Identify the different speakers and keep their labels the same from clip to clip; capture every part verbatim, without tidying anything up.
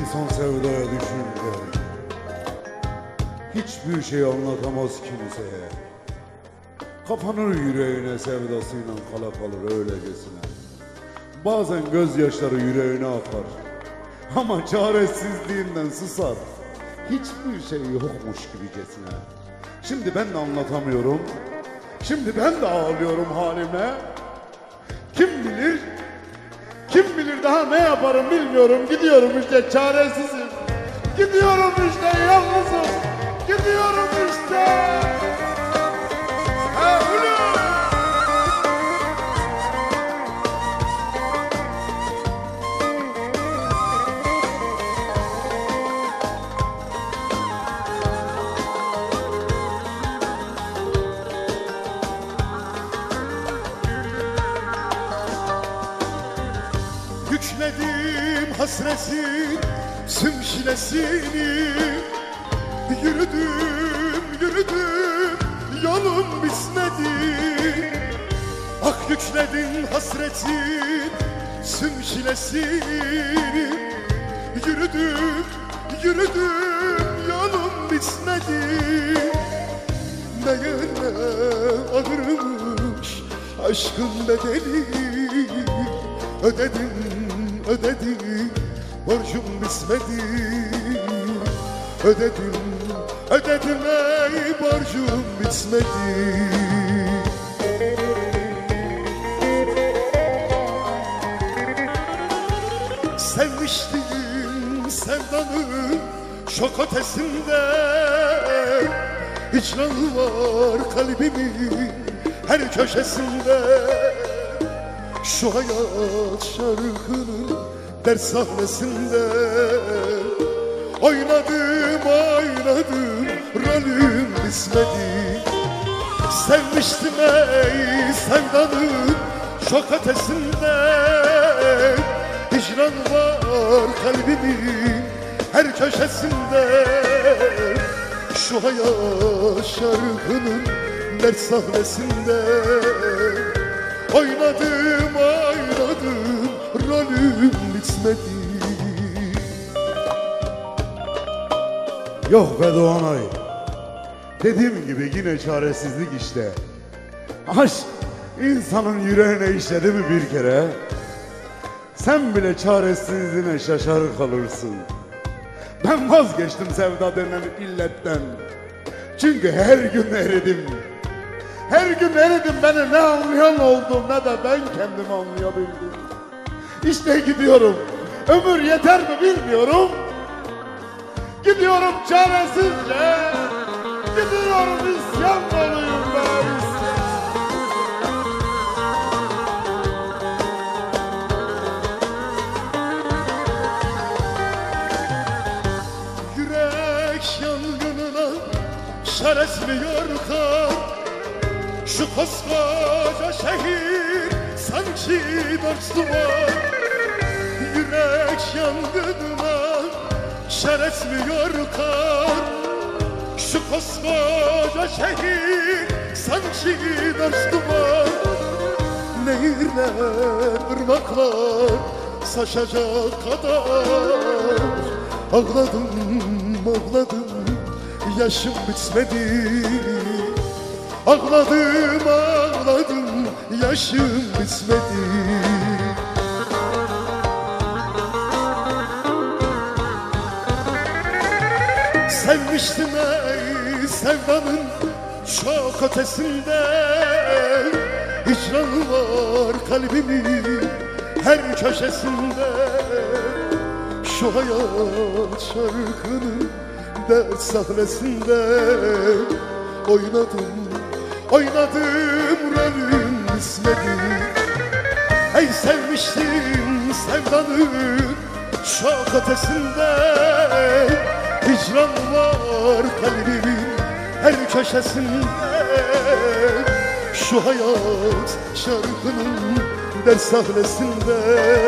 Speaker 1: İnsan sevdaya düşünce hiçbir şey anlatamaz kimseye. Kapanır yüreğine sevdasıyla kala kalır öylecesine. Bazen gözyaşları yüreğine akar ama çaresizliğinden susar. Hiçbir şey yokmuş gibicesine. Şimdi ben de anlatamıyorum. Şimdi ben de ağlıyorum halime. Kim bilir, kim bilir daha ne yaparım bilmiyorum. Gidiyorum işte çaresizim. Gidiyorum işte yalnızım. Gidiyorum işte.
Speaker 2: Yükledim hasretin sümşilesini. Yürüdüm, yürüdüm, yolum bitmedi. Ah yükledim hasretin sümşilesini. Yürüdüm, yürüdüm, yolum bitmedi. Meğer ne ağırmış aşkın bedeli. Ödedim, ödedim, borcum bitmedi. Ödedim, ödedim ey borcum bitmedi. Sevmiştim sevdanı şok ötesinde. Hicran var kalbimin her köşesinde. Şu hayat şarkının ders sahnesinde. Oynadım, oynadım, rolüm bitmedi. Sevmiştim ey sevdanın şok ötesinde. Hicran var kalbimin her köşesinde. Şu hayat şarkının ders sahnesinde. Oynadım, oynadım, rolüm bitmedi.
Speaker 1: Yok be Doğanay. Dediğim gibi yine çaresizlik işte. Aşk insanın yüreğine işledi mi bir kere, sen bile çaresizliğine şaşar kalırsın. Ben vazgeçtim sevda denen illetten. Çünkü her gün eridim. Her gün eridim, beni ne anlayan oldu ne de ben kendimi anlayabildim. İşte gidiyorum, ömür yeter mi bilmiyorum. Gidiyorum çaresizce, gidiyorum isyan doluyum ben isyan.
Speaker 2: Yürek yangınına şaresmiyor kan. Şu koskoca şehir sanki dört duvar. Yürek yangınına şer etmiyor kar. Şu koskoca şehir sanki dört duvar. Nehirler, ırmaklar saçacak kadar. Ağladım, ağladım, yaşım bitmedi. Ağladım, ağladım, yaşım bitmedi. Sevmiştim ey sevdanın çok ötesinde. Hicran var kalbimin her köşesinde. Şu hayat şarkının ders sahnesinde. Oynadım, oynadım, rolüm bitmedi. Ey sevmiştim sevdanın çok ötesinde. Hicran var kalbimin her köşesinde. Şu hayat şarkının ders sahnesinde.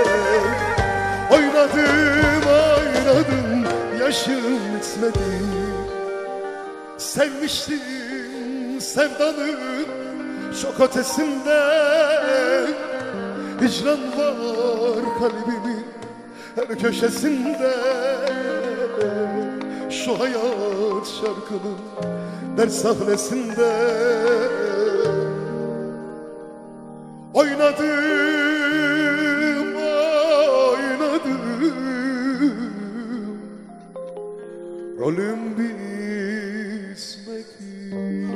Speaker 2: Oynadım, oynadım, yaşım bitmedi. Sevmiştim sevdanın çok ötesinde. Hicran var kalbimin her köşesinde. Şu hayat şarkının ders sahnesinde oynadım, oynadım. Rolüm bitmedi.